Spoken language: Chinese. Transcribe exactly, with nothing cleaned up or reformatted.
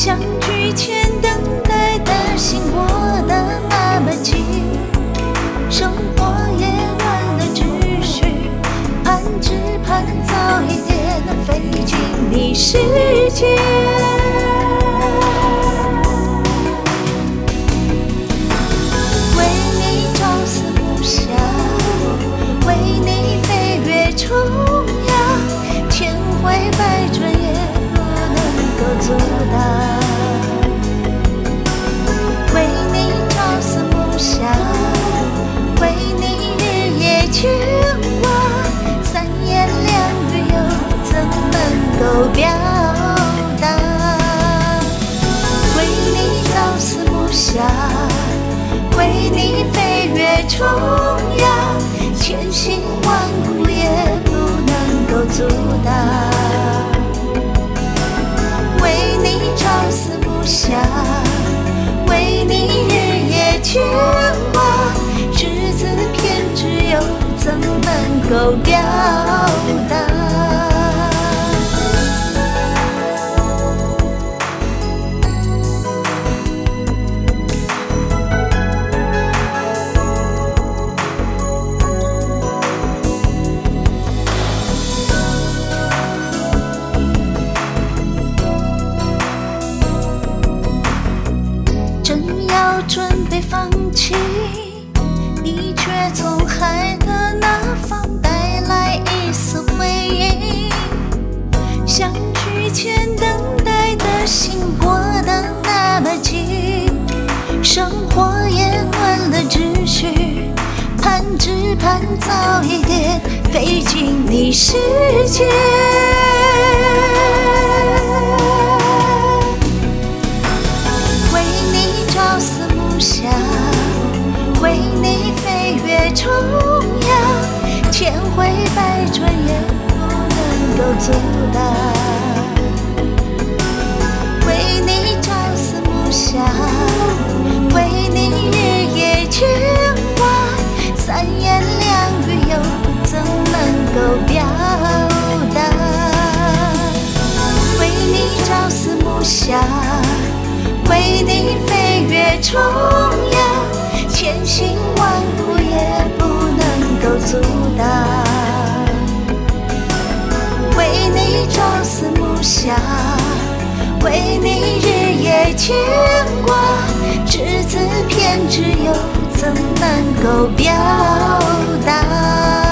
相聚前等待的心过得那么近，生活也乱了秩序，盼只盼早一点飞进你世界。为你朝思暮想，为你飞越重洋，千回百转也不能够阻挡。为你朝思暮想，为你日夜牵挂，三言两语又怎能够表达？为你朝思暮想，为你飞越重洋，千辛万苦也不能够阻挡。为你朝思暮想，为你日夜牵挂，只字片纸又怎能够表达？准备放弃，你却从海的那方带来一丝回应。相聚前等待的心过得那么近，生活也乱了秩序，盼只盼早一点飞进你世界。为你飞越重洋，千回百转也不能够阻挡。为你朝思暮想，为你日夜牵挂，三言两语又怎能够表达？为你朝思暮想，为你飞越重洋，千辛万苦也不能够阻挡。为你朝思暮想，为你日夜牵挂，只字片纸又怎能够表达？